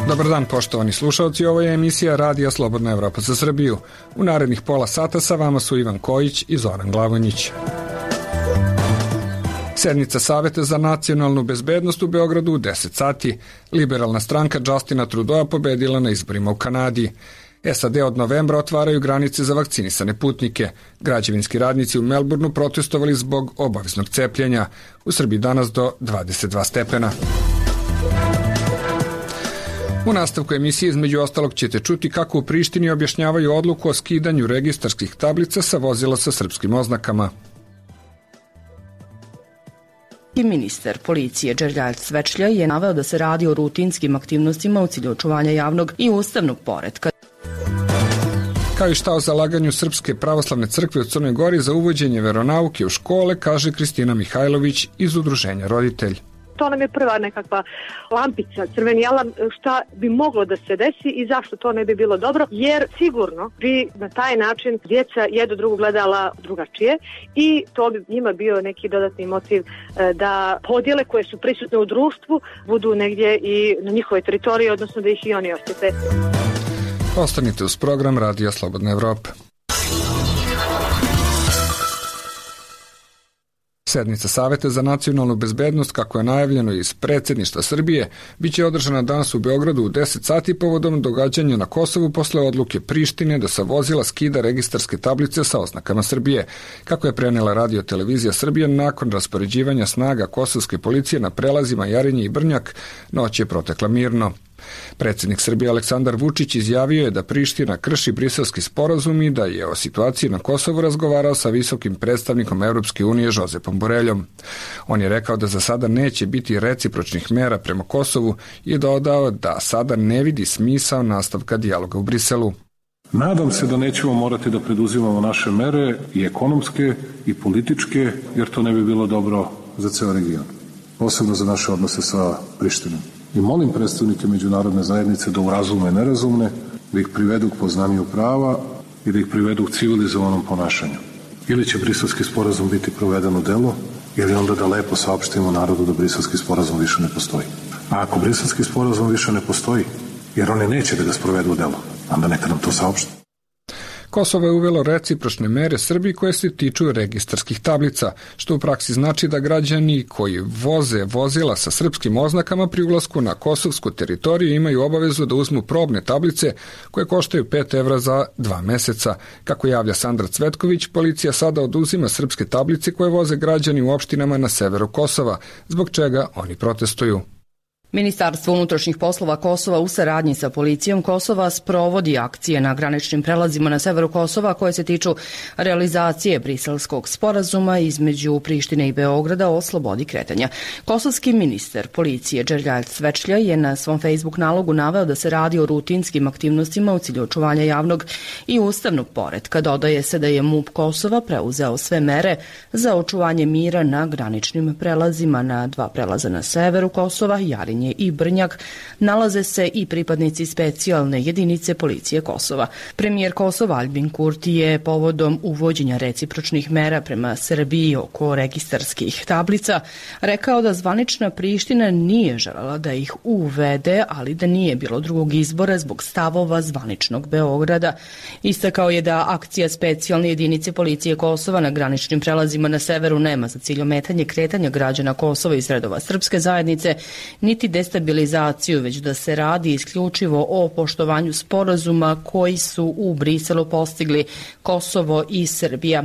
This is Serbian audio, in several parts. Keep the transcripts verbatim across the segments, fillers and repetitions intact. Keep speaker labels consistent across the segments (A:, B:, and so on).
A: Dobar dan, poštovani slušalci, ovo je emisija Radija Slobodna Evropa za Srbiju. U narednih pola sata sa vama su Ivan Kojić i Zoran Glavonjić. Sednica Saveta za nacionalnu bezbednost u Beogradu u deset sati. Liberalna stranka Justina Trudeau pobedila na izborima u Kanadi. S A D od novembra otvaraju granice za vakcinisane putnike. Građevinski radnici u Melbourneu protestovali zbog obaveznog cepljenja. U Srbiji danas do dvadeset dva stepena. U nastavku emisije između ostalog ćete čuti kako u Prištini objašnjavaju odluku o skidanju registarskih tablica sa vozila sa srpskim oznakama.
B: Ministar policije Đerđalj Cvećlja je naveo da se radi o rutinskim aktivnostima u cilju očuvanja javnog i ustavnog poretka.
A: Kao i šta o zalaganju Srpske pravoslavne crkve u Crnoj Gori za uvođenje veronauke u škole, kaže Kristina Mihajlović iz Udruženja Roditelj.
C: To nam je prva nekakva lampica, crveni alarm, šta bi moglo da se desi i zašto to ne bi bilo dobro, jer sigurno bi na taj način djeca jedno drugo gledala drugačije i to bi njima bio neki dodatni motiv da podjele koje su prisutne u društvu budu negdje i na njihovoj teritoriji, odnosno da ih i oni osjete.
A: Ostanite uz program Radija Slobodna Evropa. Sednica Saveta za nacionalnu bezbednost, kako je najavljeno iz predsjedništva Srbije, biće održana danas u Beogradu u deset sati povodom događanja na Kosovu posle odluke Prištine da sa vozila skida registarske tablice sa oznakama Srbije. Kako je prenela Radio televizija Srbije, nakon raspoređivanja snaga kosovske policije na prelazima Jarinje i Brnjak, noć je protekla mirno. Predsjednik Srbije Aleksandar Vučić izjavio je da Priština krši Briselski sporazum i da je o situaciji na Kosovu razgovarao sa visokim predstavnikom Evropske unije Josepom Boreljom. On je rekao da za sada neće biti recipročnih mera prema Kosovu i dodao da sada ne vidi smisao nastavka dijaloga u Briselu.
D: Nadam se da nećemo morati da preduzimamo naše mere i ekonomske i političke, jer to ne bi bilo dobro za ceo region, posebno za naše odnose sa Prištinom. I molim predstavnike međunarodne zajednice da urazume nerazumne, da ih privedu k poznanju prava i da ih privedu k civilizovanom ponašanju. Ili će Briselski sporazum biti proveden u delo, ili onda da lepo saopštimo narodu da Briselski sporazum više ne postoji. A ako Briselski sporazum više ne postoji, jer oni neće da ga sprovedu u delo, onda neka nam to saopšte.
A: Kosovo je uvelo recipročne mere Srbiji koje se tiču registarskih tablica, što u praksi znači da građani koji voze vozila sa srpskim oznakama pri ulasku na kosovsku teritoriju imaju obavezu da uzmu probne tablice koje koštaju pet evra za dva meseca. Kako javlja Sandra Cvetković, policija sada oduzima srpske tablice koje voze građani u opštinama na severu Kosova, zbog čega oni protestuju.
B: Ministarstvo unutrašnjih poslova Kosova u saradnji sa policijom Kosova sprovodi akcije na graničnim prelazima na severu Kosova koje se tiču realizacije Briselskog sporazuma između Prištine i Beograda o slobodi kretanja. Kosovski ministar policije Đerđalj Cvećlja je na svom Facebook nalogu naveo da se radi o rutinskim aktivnostima u cilju očuvanja javnog i ustavnog poretka. Dodaje se da je MUP Kosova preuzeo sve mere za očuvanje mira na graničnim prelazima na dva prelaza na severu Kosova, Jarinje i Brnjak, nalaze se i pripadnici specijalne jedinice policije Kosova. Premijer Kosova Aljbin Kurti je povodom uvođenja recipročnih mera prema Srbiji oko registarskih tablica rekao da zvanična Priština nije želela da ih uvede, ali da nije bilo drugog izbora zbog stavova zvaničnog Beograda. Istakao je da akcija specijalne jedinice policije Kosova na graničnim prelazima na severu nema za cilj ometanje kretanja građana Kosova iz redova srpske zajednice, niti destabilizaciju, već da se radi isključivo o poštovanju sporazuma koji su u Briselu postigli Kosovo i Srbija.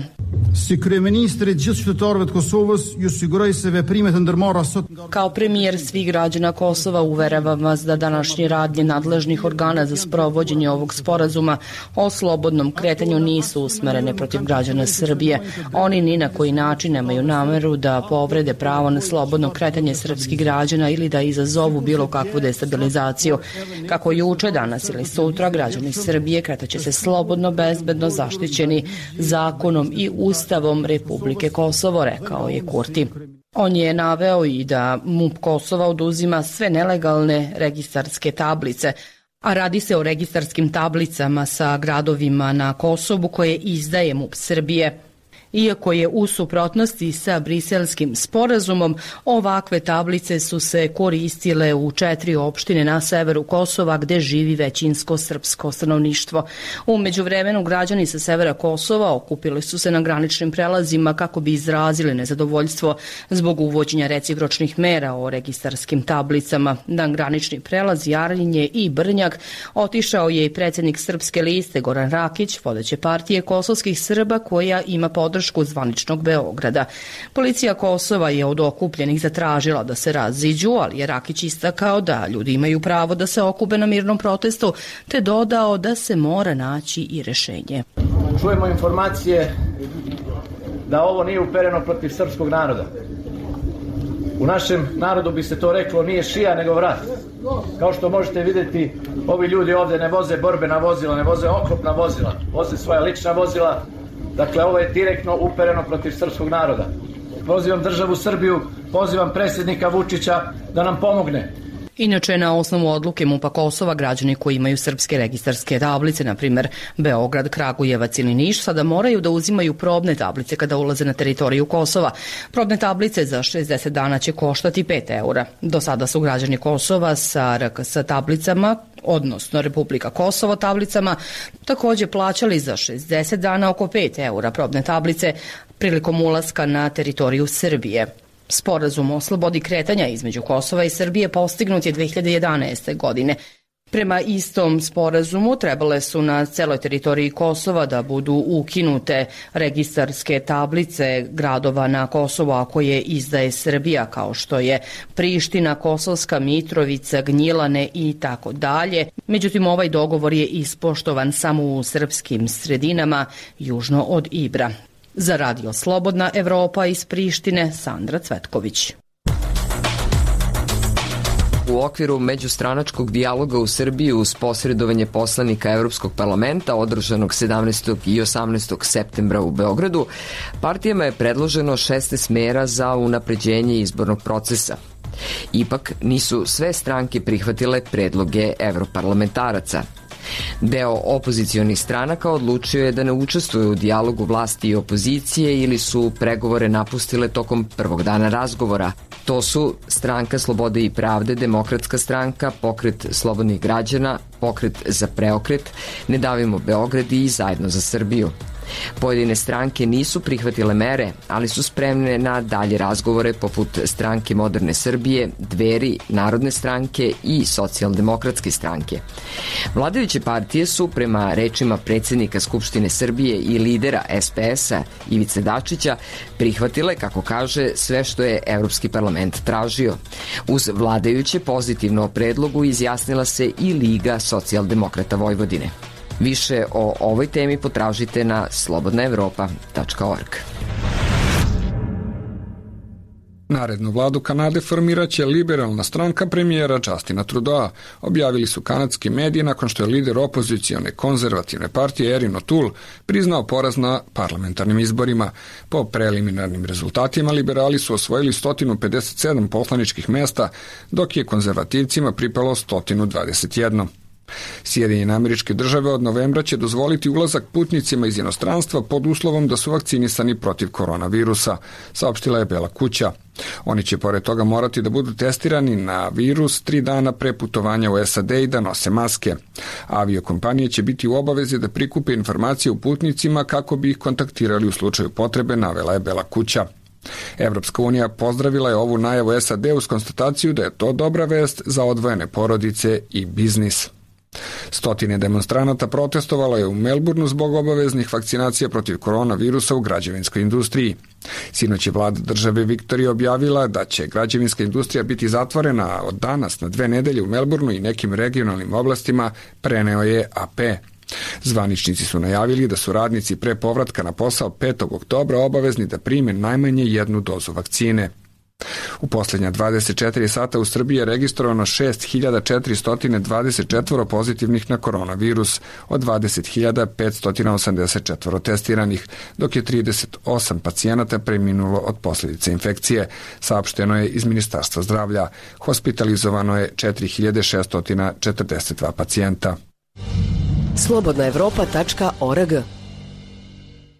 B: Kao premijer svih građana Kosova uveravam vas da današnje radnje nadležnih organa za sprovođenje ovog sporazuma o slobodnom kretanju nisu usmerene protiv građana Srbije. Oni ni na koji način nemaju nameru da povrede pravo na slobodno kretanje srpskih građana ili da izazovu bilo kakvu destabilizaciju. Kako juče, danas ili sutra, građani Srbije kretaće se slobodno, bezbedno, zaštićeni zakonom i Ustavom Republike Kosovo, rekao je Kurti. On je naveo i da MUP Kosova oduzima sve nelegalne registarske tablice, a radi se o registarskim tablicama sa gradovima na Kosovu koje izdaje MUP Srbije. Iako je u suprotnosti sa Briselskim sporazumom, ovakve tablice su se koristile u četiri opštine na severu Kosova gde živi većinsko srpsko stanovništvo. U međuvremenu građani sa severa Kosova okupili su se na graničnim prelazima kako bi izrazili nezadovoljstvo zbog uvođenja recipročnih mera o registarskim tablicama. Na granični prelaz Jarinje i Brnjak otišao je i predsjednik Srpske liste Goran Rakić, vodeće partije kosovskih Srba koja ima podršku zvaničnog Beograda. Policija Kosova je od okupljenih zatražila da se raziđu, ali je Rakić istakao da ljudi imaju pravo da se okupe na mirnom protestu, te dodao da se mora naći i rešenje.
E: Čujemo informacije da ovo nije upereno protiv srpskog naroda. U našem narodu bi se to reklo nije šija nego vrat. Kao što možete vidjeti, ovi ljudi ovdje ne voze borbena vozila, ne voze oklopna vozila, voze svoja lična vozila. Dakle, ovo je direktno upereno protiv srpskog naroda. Pozivam državu Srbiju, pozivam predsjednika Vučića da nam pomogne.
B: Inače, na osnovu odluke MUP-a Kosova, građani koji imaju srpske registarske tablice, na primjer Beograd, Kragujevac ili Niš, sada moraju da uzimaju probne tablice kada ulaze na teritoriju Kosova. Probne tablice za šezdeset dana će koštati pet eura. Do sada su građani Kosova sa R K S tablicama, odnosno Republika Kosovo tablicama, također plaćali za šezdeset dana oko pet eura probne tablice prilikom ulaska na teritoriju Srbije. Sporazum o slobodi kretanja između Kosova i Srbije postignut je dve hiljade jedanaeste. godine. Prema istom sporazumu trebale su na celoj teritoriji Kosova da budu ukinute registarske tablice gradova na Kosovu, a koje izdaje Srbija, kao što je Priština, Kosovska Mitrovica, Gnjilane i tako dalje. Međutim, ovaj dogovor je ispoštovan samo u srpskim sredinama južno od Ibra. Za Radio Slobodna Evropa iz Prištine, Sandra Cvetković.
F: U okviru međustranačkog dijaloga u Srbiji uz posredovanje poslanika Evropskog parlamenta održanog sedamnaestog i osamnaestog septembra u Beogradu, partijama je predloženo šesnaest mera za unapređenje izbornog procesa. Ipak nisu sve stranke prihvatile predloge evroparlamentaraca. Deo opozicionih stranaka odlučio je da ne učestvuje u dijalogu vlasti i opozicije ili su pregovore napustile tokom prvog dana razgovora. To su Stranka slobode i pravde, Demokratska stranka, Pokret slobodnih građana, Pokret za preokret, Ne davimo Beograd i Zajedno za Srbiju. Pojedine stranke nisu prihvatile mere, ali su spremne na dalje razgovore poput Stranke moderne Srbije, Dveri, Narodne stranke i Socijaldemokratske stranke. Vladajuće partije su, prema rečima predsjednika Skupštine Srbije i lidera S P S-a Ivice Dačića, prihvatile, kako kaže, sve što je Evropski parlament tražio. Uz vladajuće pozitivno o predlogu izjasnila se i Liga socijaldemokrata Vojvodine. Više o ovoj temi potražite na slobodna evropa tačka org.
A: Narednu vladu Kanade formiraće liberalna stranka premijera Justina Trudeau, objavili su kanadski mediji nakon što je lider opozicione konzervativne partije Erin O'Toole priznao poraz na parlamentarnim izborima. Po preliminarnim rezultatima liberali su osvojili sto pedeset sedam poslaničkih mesta, dok je konzervativcima pripalo sto dvadeset jedan. Sjedinjene Američke Države od novembra će dozvoliti ulazak putnicima iz inostranstva pod uslovom da su vakcinisani protiv koronavirusa, saopštila je Bela kuća. Oni će pored toga morati da budu testirani na virus tri dana pre putovanja u S A D i da nose maske. Aviokompanije će biti u obavezi da prikupe informacije o putnicima kako bi ih kontaktirali u slučaju potrebe, navela je Bela kuća. Evropska unija pozdravila je ovu najavu S A D uz konstataciju da je to dobra vest za odvojene porodice i biznis. Stotine demonstranata protestovalo je u Melbourneu zbog obaveznih vakcinacija protiv koronavirusa u građevinskoj industriji. Sinoć je vlada države Viktorije objavila da će građevinska industrija biti zatvorena od danas na dve nedelje u Melbourneu i nekim regionalnim oblastima, preneo je A P. Zvaničnici su najavili da su radnici pre povratka na posao petog oktobra obavezni da prime najmanje jednu dozu vakcine. U posljednja dvadeset četiri sata u Srbiji je registrovano šest hiljada četiristo dvadeset četiri pozitivnih na koronavirus, od dvadeset hiljada petsto osamdeset četiri testiranih, dok je trideset osam pacijenata preminulo od posljedice infekcije, saopšteno je iz Ministarstva zdravlja. Hospitalizovano je četiri hiljade šesto četrdeset dva pacijenta.
G: slobodna evropa tačka org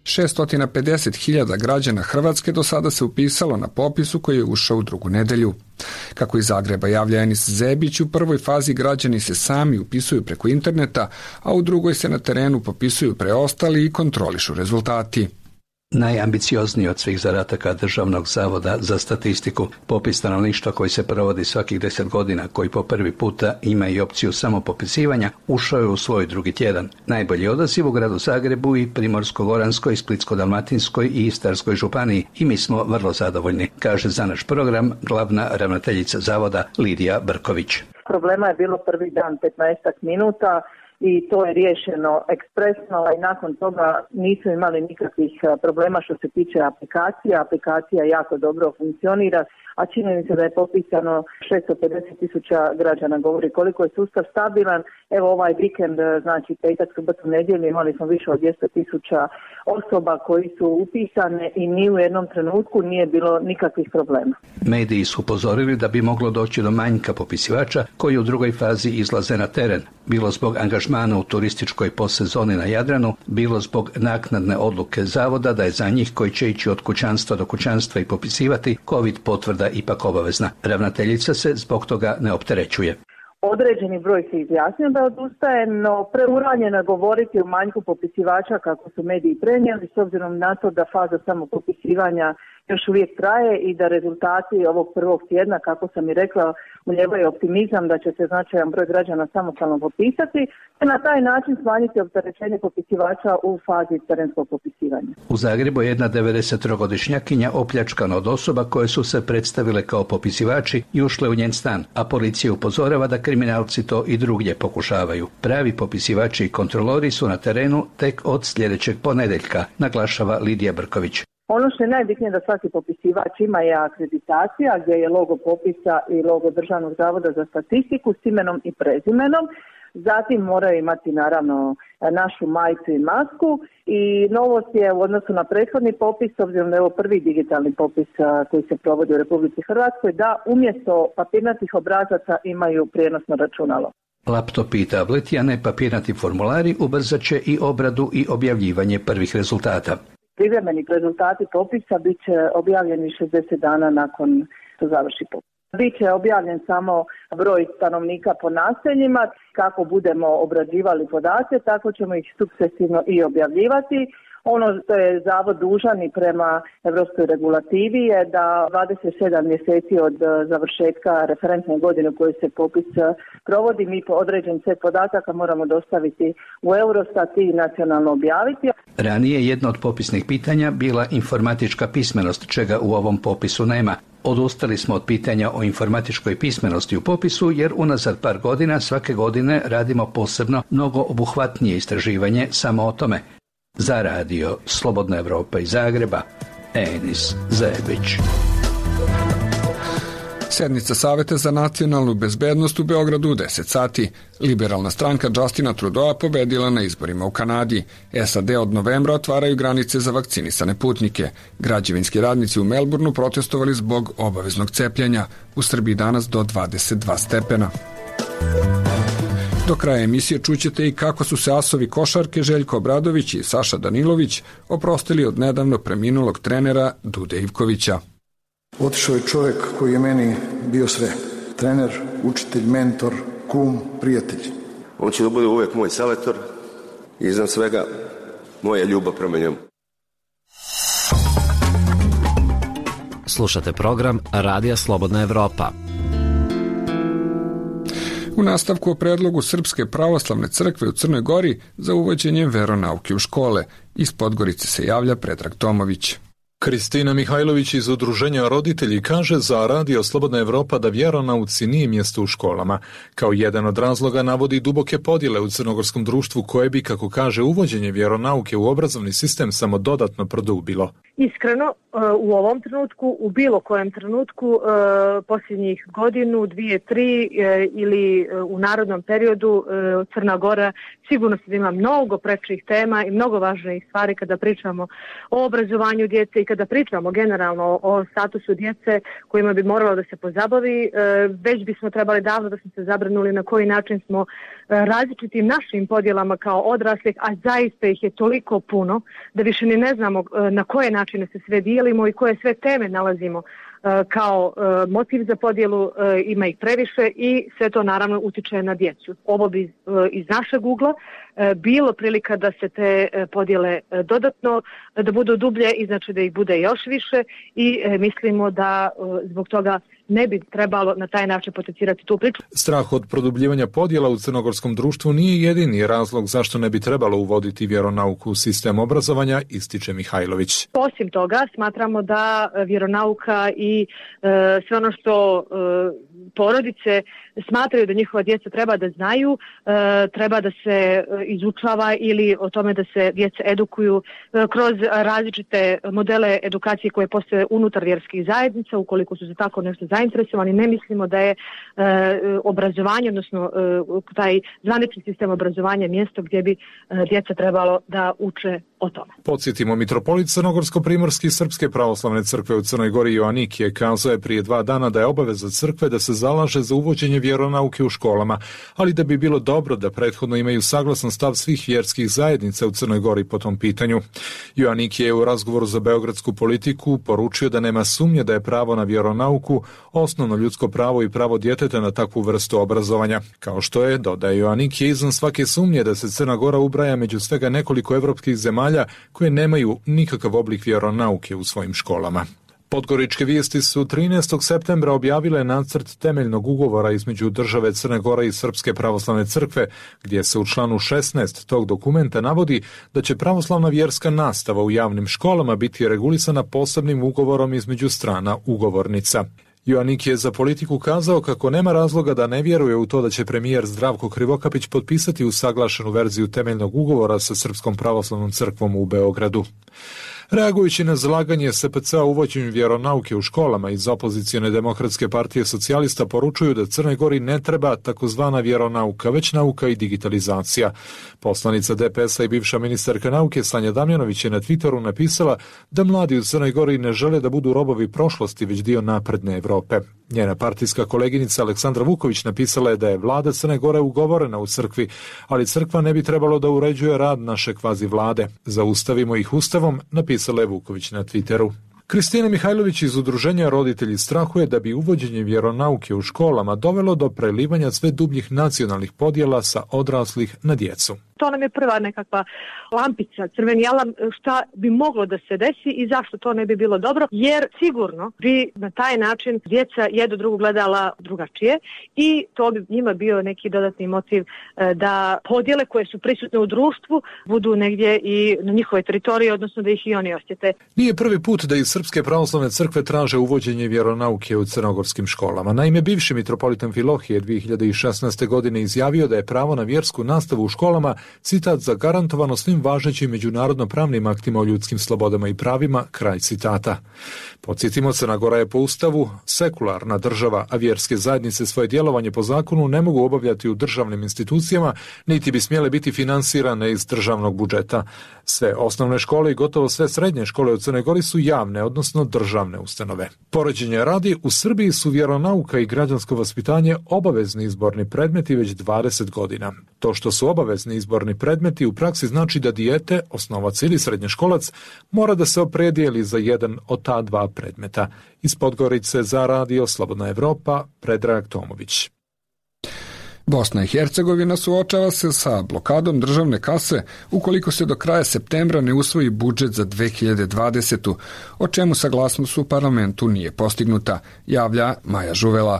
A: šessto pedeset hiljada građana Hrvatske do sada se upisalo na popisu koji je ušao u drugu nedelju. Kako iz Zagreba javlja Enis Zebić, u prvoj fazi građani se sami upisuju preko interneta, a u drugoj se na terenu popisuju preostali i kontrolišu rezultati.
G: Najambiciozniji od svih zadataka Državnog zavoda za statistiku, popis stanovništva koji se provodi svakih deset godina, koji po prvi puta ima i opciju samopopisivanja, ušao je u svoj drugi tjedan. Najbolji odaziv u gradu Zagrebu i Primorsko-goranskoj, Splitsko-dalmatinskoj i Istarskoj županiji i mi smo vrlo zadovoljni, kaže za naš program glavna ravnateljica zavoda Lidija Brković.
H: Problema je bilo prvi dan petnaest minuta i to je riješeno ekspresno i nakon toga nisu imali nikakvih problema što se tiče aplikacija. Aplikacija jako dobro funkcionira, a čini mi se da je popisano šesto pedeset tisuća građana, govori koliko je sustav stabilan. Evo ovaj vikend, znači petak, subotu, nedjelju, imali smo više od dvjesto tisuća osoba koji su upisane i ni u jednom trenutku nije bilo nikakvih problema.
G: Mediji su upozorili da bi moglo doći do manjka popisivača koji u drugoj fazi izlaze na teren, bilo zbog angažmana u turističkoj postsezoni na Jadranu, bilo zbog naknadne odluke zavoda da je za njih koji će ići od kućanstva do kućanstva i popisivati COVID potvrda ipak obavezna. Ravnateljica se zbog toga ne opterećuje.
H: Određeni broj se izjasnio da odustaje, no preuranjeno je govoriti o manjku popisivača kako su mediji prenijeli, s obzirom na to da faza samopopisivanja još uvijek traje i da rezultati ovog prvog tjedna, kako sam i rekla, ulijevaju optimizam da će se značajan broj građana samostalno popisati te na taj način smanjiti opterećenje popisivača u fazi terenskog popisivanja.
G: U Zagrebu je jedna devedesettrogodišnjakinja opljačkana od osoba koje su se predstavile kao popisivači i ušle u njen stan, a policija upozorava da kriminalci to i drugdje pokušavaju. Pravi popisivači i kontrolori su na terenu tek od sljedećeg ponedjeljka, naglašava Lidija Brković.
H: Ono što je najbitnije da svaki popisivač ima je akreditacija gdje je logo popisa i logo Državnog zavoda za statistiku s imenom i prezimenom. Zatim moraju imati naravno našu majicu i masku i novost je u odnosu na prethodni popis, s obzirom da je ovo prvi digitalni popis koji se provodi u Republici Hrvatskoj, da umjesto papirnatih obrazaca imaju prijenosno računalo.
G: Laptopi i tableti, a ne papirnati formulari, ubrzat će i obradu i objavljivanje prvih rezultata.
H: Privremeni rezultati popisa bit će objavljeni šezdeset dana nakon što završi popis. Biće objavljen samo broj stanovnika po naseljima. Kako budemo obrađivali podatke, tako ćemo ih sukcesivno i objavljivati. Ono što je zavod dužan i prema europskoj regulativi je da dvadeset sedam mjeseci od završetka referentne godine u kojoj se popis provodi, mi po određen set podataka moramo dostaviti u Eurostat i nacionalno objaviti.
G: Ranije jedno od popisnih pitanja bila informatička pismenost, čega u ovom popisu nema. Odustali smo od pitanja o informatičkoj pismenosti u popisu jer unazad par godina svake godine radimo posebno mnogo obuhvatnije istraživanje samo o tome. Za radio Slobodna Evropa iz Zagreba, Enis Zebić.
A: Sednica Saveta za nacionalnu bezbednost u Beogradu u deset sati. Liberalna stranka Justina Trudeau pobedila na izborima u Kanadi. S A D od novembra otvaraju granice za vakcinisane putnike. Građevinski radnici u Melbourneu protestovali zbog obaveznog cepljenja. U Srbiji danas do dvadeset dva stepena. Do kraja emisije čućete i kako su se asovi košarke Željko Obradović i Saša Danilović oprostili od nedavno preminulog trenera Dude Ivkovića.
I: Otišao je čovjek koji je meni bio sve. Trener, učitelj, mentor, kum, prijatelj.
J: On će da bude uvijek moj selektor i iznad svega moja ljubav prema njemu.
K: Slušate program Radija Slobodna Evropa.
A: U nastavku o predlogu Srpske pravoslavne crkve u Crnoj Gori za uvođenje veronauke u škole. Iz Podgorice se javlja Predrag Tomović.
L: Kristina Mihajlović iz Udruženja roditelji kaže za Radio Slobodna Evropa da vjeronauci nije mjesto u školama. Kao jedan od razloga navodi duboke podjele u crnogorskom društvu koje bi, kako kaže, uvođenje vjeronauke u obrazovni sistem samo dodatno produbilo.
C: Iskreno, u ovom trenutku, u bilo kojem trenutku, posljednjih godinu, dvije, tri ili u narodnom periodu, Crna Gora sigurno se ima mnogo prečih tema i mnogo važnijih stvari kada pričamo o obrazovanju djece i kada pričamo generalno o statusu djece kojima bi moralo da se pozabavi. Već bismo trebali davno da smo se zabrinuli na koji način smo različitim našim podjelama kao odraslih, a zaista ih je toliko puno da više ni ne znamo na koje načine se sve dijelimo i koje sve teme nalazimo kao motiv za podjelu, ima ih previše i sve to naravno utiče na djecu. Ovo bi iz našeg ugla bilo prilika da se te podjele dodatno, da budu dublje i znači da ih bude još više i mislimo da zbog toga ne bi trebalo na taj način potencirati tu priču.
L: Strah od produbljivanja podjela u crnogorskom društvu nije jedini razlog zašto ne bi trebalo uvoditi vjeronauku u sistem obrazovanja, ističe Mihajlović.
C: Osim toga, smatramo da vjeronauka i e, sve ono što e, porodice smatraju da njihova djeca treba da znaju, e, treba da se izučava ili o tome da se djeca edukuju e, kroz različite modele edukacije koje postoje unutar vjerskih zajednica, ukoliko su za tako nešto zainteresovani. Ne mislimo da je e, obrazovanje, odnosno e, taj zvanični sistem obrazovanja mjesto gdje bi e, djeca trebalo da uče o tome.
L: Podsjetimo, mitropolit Crnogorsko-primorski Srpske pravoslavne crkve u Crnoj Gori Joanikije kazao je prije dva dana da je obaveza crkve da se zalaže za uvođenje vjeronauke u školama, ali da bi bilo dobro da prethodno imaju saglasan stav svih vjerskih zajednica u Crnoj Gori po tom pitanju. Joanikije je u razgovoru za beogradsku politiku poručio da nema sumnje da je pravo na vjeronauku osnovno ljudsko pravo i pravo djeteta na takvu vrstu obrazovanja. Kao što je, dodaje Joanikije, izvan svake sumnje da se Crna Gora ubraja među svega nekoliko evropskih zemalja koje nemaju nikakav oblik vjeronauke u svojim školama. Podgoričke vijesti su trinaestog septembra objavile nacrt temeljnog ugovora između države Crne Gore i Srpske pravoslavne crkve, gdje se u članu šesnaest tog dokumenta navodi da će pravoslavna vjerska nastava u javnim školama biti regulisana posebnim ugovorom između strana ugovornica. Joanik je za politiku kazao kako nema razloga da ne vjeruje u to da će premijer Zdravko Krivokapić potpisati usaglašenu verziju temeljnog ugovora sa Srpskom pravoslavnom crkvom u Beogradu. Reagujući na zalaganje S P C-a u uvođenju vjeronauke u školama, iz opozicione demokratske partije socijalista poručuju da Crnoj Gori ne treba takozvana vjeronauka, već nauka i digitalizacija. Poslanica D P S-a i bivša ministarka nauke Sanja Damjanović je na Twitteru napisala da mladi u Crnoj Gori ne žele da budu robovi prošlosti, već dio napredne Evrope. Njena partijska koleginica Aleksandra Vuković napisala je da je vlada Crne Gore ugovorena u crkvi, ali crkva ne bi trebalo da uređuje rad naše kvazi vlade. Zaustavimo ih ustavom, napisala je Vuković na Twitteru. Kristina Mihajlović iz udruženja Roditelji strahuje da bi uvođenje vjeronauke u školama dovelo do prelivanja sve dubljih nacionalnih podjela sa odraslih na djecu.
C: To nam je prva nekakva lampica, crveni alarm, šta bi moglo da se desi i zašto to ne bi bilo dobro, jer sigurno bi na taj način djeca jedno drugo gledala drugačije i to bi njima bio neki dodatni motiv da podjele koje su prisutne u društvu budu negdje i na njihovoj teritoriji, odnosno da ih i oni osjete.
L: Nije prvi put da iz Srpske pravoslavne crkve traže uvođenje vjeronauke u crnogorskim školama. Naime, bivši mitropolit Amfilohije dvije hiljade šesnaeste. godine izjavio da je pravo na vjersku nastavu u školama, citat, zagarantovano svim važećim međunarodno pravnim aktima o ljudskim slobodama i pravima, kraj citata. Podsjetimo, Crna Gora je po ustavu sekularna država, a vjerske zajednice svoje djelovanje po zakonu ne mogu obavljati u državnim institucijama, niti bi smjele biti finansirane iz državnog budžeta. Sve osnovne škole i gotovo sve srednje škole u Crnoj Gori su javne, odnosno državne ustanove. Poređenja radi, u Srbiji su vjeronauka i građansko vaspitanje obavezni izborni predmeti već dvadeset godina. To što su obavezni izborni predmeti u praksi znači da dijete, osnovac ili srednjoškolac, mora da se opredijeli za jedan od ta dva predmeta. Iz Podgorice za Radio Slobodna Evropa, Predrag Tomović.
A: Bosna i Hercegovina suočava se sa blokadom državne kase ukoliko se do kraja septembra ne usvoji budžet za dve hiljade dvadesetu. o čemu saglasnost u parlamentu nije postignuta, javlja Maja Žuvela.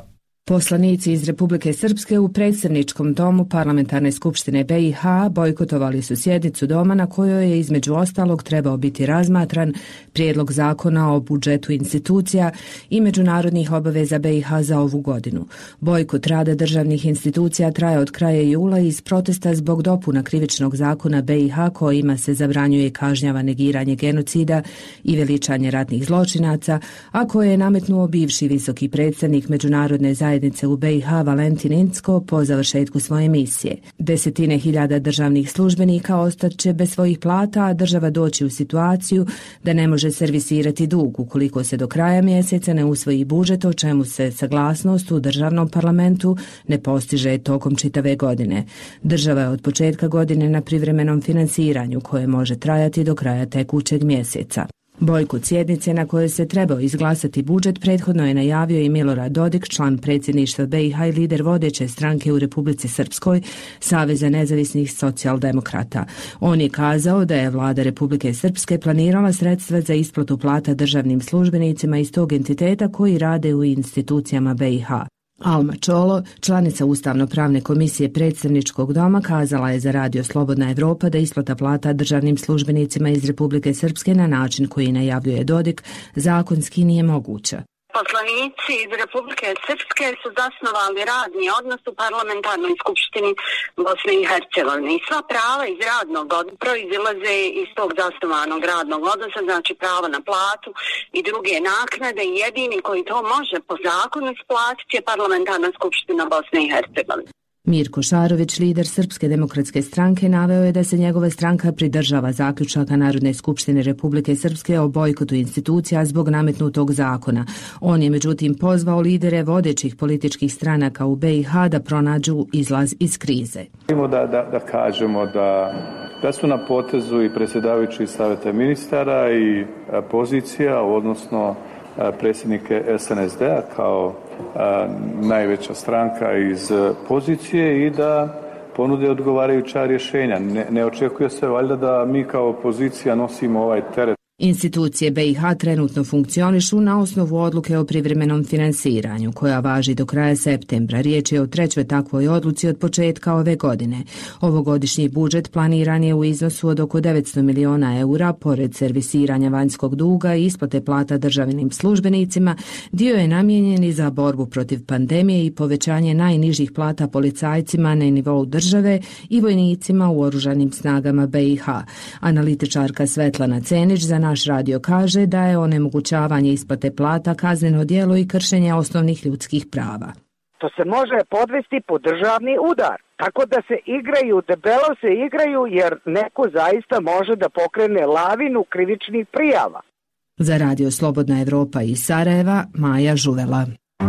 B: Poslanici iz Republike Srpske u predstavničkom domu Parlamentarne skupštine B i H bojkotovali su sjednicu doma na kojoj je između ostalog trebao biti razmatran prijedlog zakona o budžetu institucija i međunarodnih obaveza B i H za ovu godinu. Bojkot rada državnih institucija traje od kraja jula iz protesta zbog dopuna krivičnog zakona B i H kojima se zabranjuje i kažnjava negiranje genocida i veličanje ratnih zločinaca, a koje je nametnuo bivši visoki predstavnik međunarodne zajednice zajednice u B i H Valentin Incko po završetku svoje misije. Desetine hiljada državnih službenika ostaće bez svojih plata, a država doći u situaciju da ne može servisirati dug ukoliko se do kraja mjeseca ne usvoji budžet, o čemu se saglasnost u državnom parlamentu ne postiže tokom čitave godine. Država je od početka godine na privremenom finansiranju koje može trajati do kraja tekućeg mjeseca. Bojkot sjednice na kojoj se trebao izglasati budžet prethodno je najavio i Milorad Dodik, član predsjedništva B i H i lider vodeće stranke u Republici Srpskoj, Saveza nezavisnih socijaldemokrata. On je kazao da je vlada Republike Srpske planirala sredstva za isplatu plata državnim službenicima iz tog entiteta koji rade u institucijama B i H. Alma Čolo, članica Ustavno-pravne komisije predstavničkog doma, kazala je za Radio Slobodna Evropa da isplata plata državnim službenicima iz Republike Srpske na način koji najavljuje Dodik zakonski nije moguća.
M: Poslanici iz Republike Srpske su zasnovali radni odnos u parlamentarnoj skupštini Bosne i Hercegovine i sva prava iz radnog odnosa proizilaze iz tog zasnovanog radnog odnosa, znači pravo na platu i druge naknade, i jedini koji to može po zakonu isplatiti je parlamentarna skupština Bosne i Hercegovine.
B: Mirko Šarović, lider Srpske demokratske stranke, naveo je da se njegova stranka pridržava zaključaka Narodne skupštine Republike Srpske o bojkotu institucija zbog nametnutog zakona. On je međutim pozvao lidere vodećih političkih stranaka u B i H da pronađu izlaz iz krize.
N: Da, da, da kažemo da, da su na potezu i predsjedavajući Saveta ministara i pozicija, odnosno predsjednike S N S D-a kao a, najveća stranka iz pozicije i da ponude odgovarajuća rješenja. Ne, ne očekuje se valjda da mi kao opozicija nosimo ovaj teret.
B: Institucije B i H trenutno funkcionišu na osnovu odluke o privremenom finansiranju, koja važi do kraja septembra. Riječ je o trećoj takvoj odluci od početka ove godine. Ovogodišnji budžet planiran je u iznosu od oko devetsto miliona eura, pored servisiranja vanjskog duga i isplate plata državnim službenicima. Dio je namijenjen i za borbu protiv pandemije i povećanje najnižih plata policajcima na nivou države i vojnicima u oružanim snagama B i H. Analitičarka Svetlana Cenić za Naš radio kaže da je onemogućavanje isplate plata kazneno djelo i kršenje osnovnih ljudskih prava.
O: To se može podvesti pod državni udar. Tako da se igraju, debelo se igraju jer neko zaista može da pokrene lavinu krivičnih prijava.
B: Za Radio Slobodna Evropa iz Sarajeva, Maja Žuvela.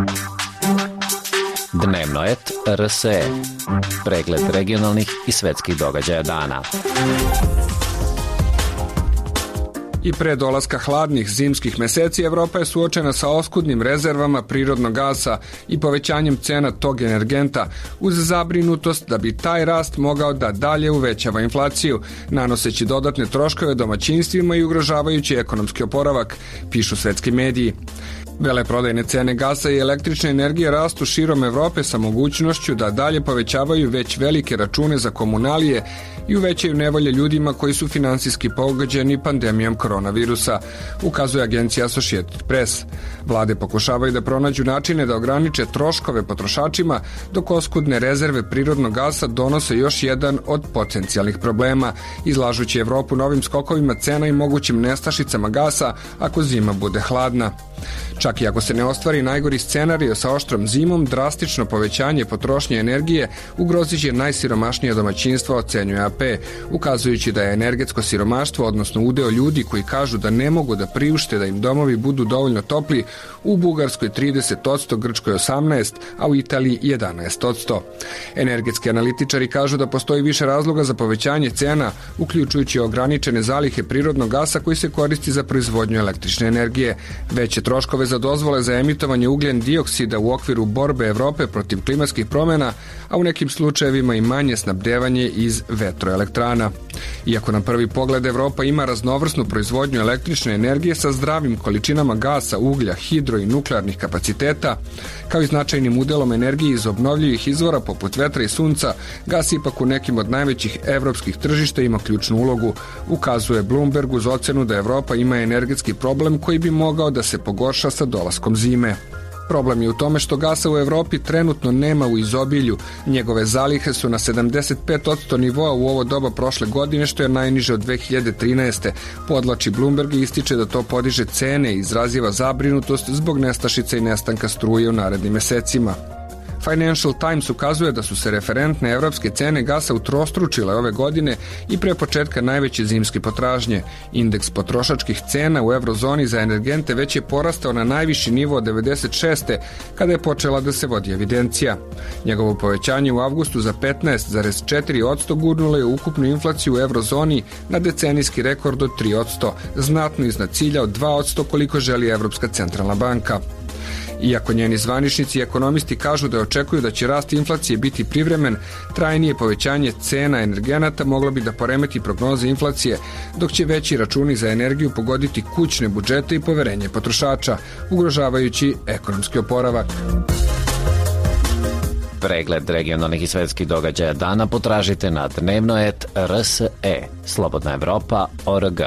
K: Dnevnoet R S E. Pregled regionalnih i svetskih događaja dana.
A: I pre dolaska hladnih zimskih meseci Evropa je suočena sa oskudnim rezervama prirodnog gasa i povećanjem cena tog energenta, uz zabrinutost da bi taj rast mogao da dalje uvećava inflaciju, nanoseći dodatne troškove domaćinstvima i ugrožavajući ekonomski oporavak, pišu svetski mediji. Veleprodajne cene gasa i električne energije rastu širom Evrope sa mogućnošću da dalje povećavaju već velike račune za komunalije i uvećaju nevolje ljudima koji su finansijski pogođeni pandemijom koronavirusa, ukazuje agencija Associated Press. Vlade pokušavaju da pronađu načine da ograniče troškove potrošačima, dok oskudne rezerve prirodnog gasa donose još jedan od potencijalnih problema, izlažući Evropu novim skokovima cena i mogućim nestašicama gasa ako zima bude hladna. Čak i ako se ne ostvari najgori scenario sa oštrom zimom, drastično povećanje potrošnje energije ugrozit će najsiromašnije domaćinstva, ocenjuje A P, ukazujući da je energetsko siromaštvo, odnosno udeo ljudi koji kažu da ne mogu da priušte da im domovi budu dovoljno topli, u Bugarskoj trideset posto, Grčkoj osamnaest posto, a u Italiji jedanaest posto. Energetski analitičari kažu da postoji više razloga za povećanje cena, uključujući ograničene zalihe prirodnog gasa koji se koristi za proizvodnju električne energije, veće troškove za dozvole za emitovanje ugljen dioksida u okviru borbe Evrope protiv klimatskih promjena, a u nekim slučajevima i manje snabdevanje iz vetroelektrana. Iako na prvi pogled Evropa ima raznovrsnu proizvodnju električne energije sa zdravim količinama gasa, uglja, hidro i nuklearnih kapaciteta, kao i značajnim udelom energije iz obnovljivih izvora poput vetra i sunca, gas ipak u nekim od najvećih evropskih tržišta ima ključnu ulogu, ukazuje Bloomberg uz ocenu da Evropa ima energetski problem koji bi mogao da se pogorša sa dolaskom zime. Problem je u tome što gasa u Evropi trenutno nema u izobilju. Njegove zalihe su na sedamdeset pet posto nivoa u ovo doba prošle godine, što je najniže od dve hiljade trinaeste. Podlači Bloomberg i ističe da to podiže cene i izraziva zabrinutost zbog nestašice i nestanka struje u narednim mesecima. Financial Times ukazuje da su se referentne evropske cene gasa utrostručile ove godine i pre početka najveće zimske potražnje. Indeks potrošačkih cena u eurozoni za energente već je porastao na najviši nivo od devedeset šeste kada je počela da se vodi evidencija. Njegovo povećanje u avgustu za petnaest zarez četiri posto gurnulo je ukupnu inflaciju u eurozoni na decenijski rekord od tri posto, znatno iznad cilja od dva posto koliko želi Evropska centralna banka. Iako njeni zvaničnici i ekonomisti kažu da očekuju da će rast inflacije biti privremen, trajnije povećanje cena energenata moglo bi da poremeti prognoze inflacije, dok će veći računi za energiju pogoditi kućne budžete i poverenje potrošača, ugrožavajući ekonomski oporavak.
K: Pregled regionalnih i svetskih događaja dana potražite na dnevnoet R S E, Slobodna Evropa, O R G.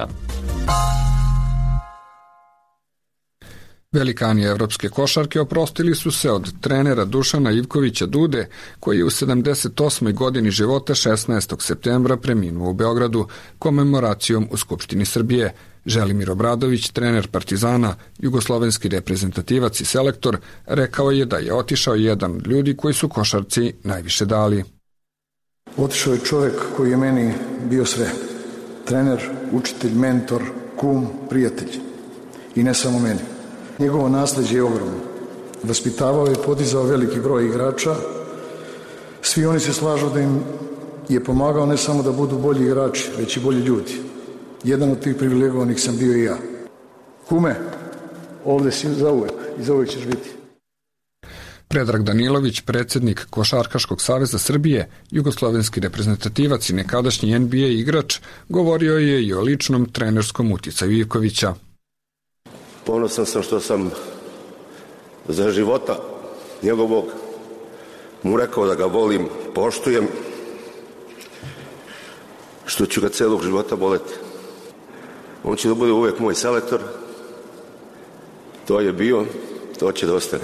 A: Velikani evropske košarke oprostili su se od trenera Dušana Ivkovića Dude, koji je u sedamdeset osmoj godini života šesnaestog septembra preminuo u Beogradu komemoracijom u Skupštini Srbije. Želimir Obradović, trener Partizana, jugoslovenski reprezentativac i selektor, rekao je da je otišao jedan od ljudi koji su košarci najviše dali.
I: Otišao je čovjek koji je meni bio sve. Trener, učitelj, mentor, kum, prijatelj. I ne samo meni. Njegovo nasleđe je ogromno. Vaspitavao je, podizao veliki broj igrača. Svi oni se slažu da im je pomagao ne samo da budu bolji igrači, već i bolji ljudi. Jedan od tih privilegovanih sam bio i ja. Kume, ovde si zauvek i zauvek ćeš biti.
A: Predrag Danilović, predsjednik Košarkaškog saveza Srbije, jugoslovenski reprezentativac i nekadašnji N B A igrač, govorio je i o ličnom trenerskom uticaju Ivkovića.
J: Ponosan sam što sam za života njegovog mu rekao da ga volim, poštujem, što ću ga celog života voleti. On će da bude uvek moj selektor, to je bio, to će da ostane.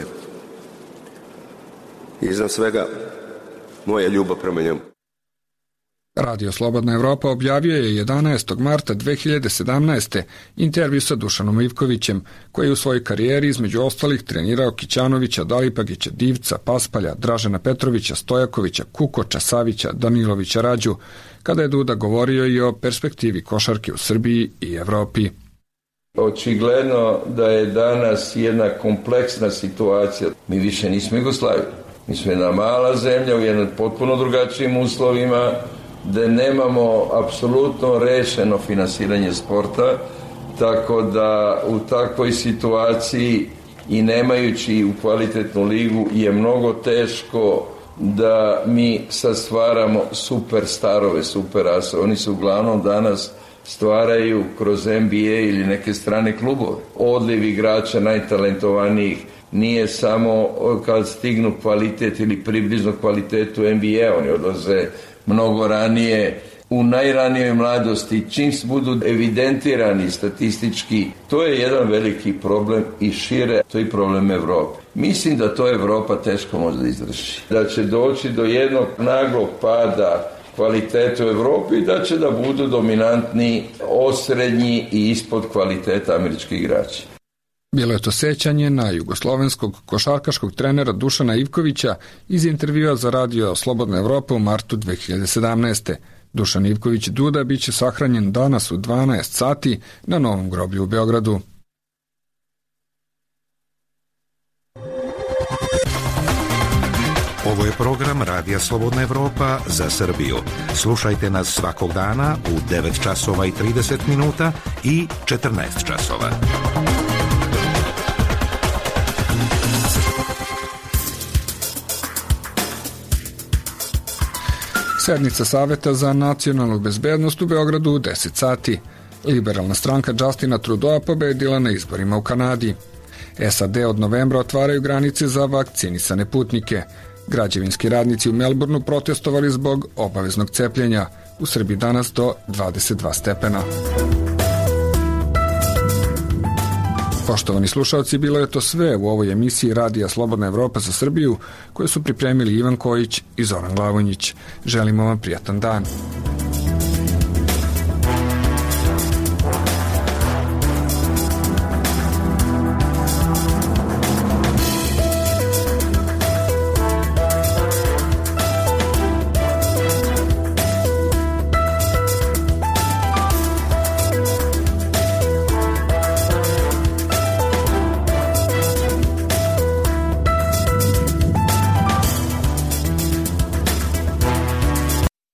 J: Iznad svega, moja ljubav prema njemu.
A: Radio Slobodna Evropa objavio je jedanaestog marta dve hiljade sedamnaeste. intervju sa Dušanom Ivkovićem, koji je u svojoj karijeri između ostalih trenirao Kićanovića, Dalipagića, Divca, Paspalja, Dražena Petrovića, Stojakovića, Kukoča, Savića, Danilovića, Rađu, kada je Duda govorio i o perspektivi košarke u Srbiji i Evropi.
P: Očigledno da je danas jedna kompleksna situacija. Mi više nismo Jugoslavija. Mi smo jedna mala zemlja u jednom potpuno drugačijim uslovima, da nemamo apsolutno rešeno finansiranje sporta, tako da u takvoj situaciji i nemajući u kvalitetnu ligu je mnogo teško da mi sad stvaramo superstarove, superasove. Oni se uglavnom danas stvaraju kroz N B A ili neke strane klubove. Odliv igrača najtalentovanijih nije samo kad stignu kvalitet ili približno kvalitetu N B A, oni odlaze mnogo ranije, u najranijoj mladosti, čim budu evidentirani statistički. To je jedan veliki problem i šire, to je problem Evrope. Mislim da to Evropa teško može da izdrži. Da će doći do jednog naglog pada kvaliteta u Evropi i da će da budu dominantni, osrednji i ispod kvaliteta američkih igrača.
A: Bilo je to sećanje na jugoslovenskog košarkaškog trenera Dušana Ivkovića iz intervjua za radio Slobodna Evropa u martu dve hiljade sedamnaeste. Dušan Ivković Duda biće sahranjen danas u dvanaest sati na Novom groblju u Beogradu.
Q: Ovo je program Radija Slobodna Evropa za Srbiju. Slušajte nas svakog dana u devet časova i trideset minuta i četrnaest časova.
A: Sednica Saveta za nacionalnu bezbednost u Beogradu u deset sati. Liberalna stranka Justina Trudeau pobedila na izborima u Kanadi. S A D od novembra otvaraju granice za vakcinisane putnike. Građevinski radnici u Melbourneu protestovali zbog obaveznog cepljenja. U Srbiji danas do dvadeset dva stepena. Poštovani slušalci, bilo je to sve u ovoj emisiji Radija Slobodna Evropa za Srbiju, koje su pripremili Ivan Kojić i Zoran Glavonjić. Želimo vam prijatan dan.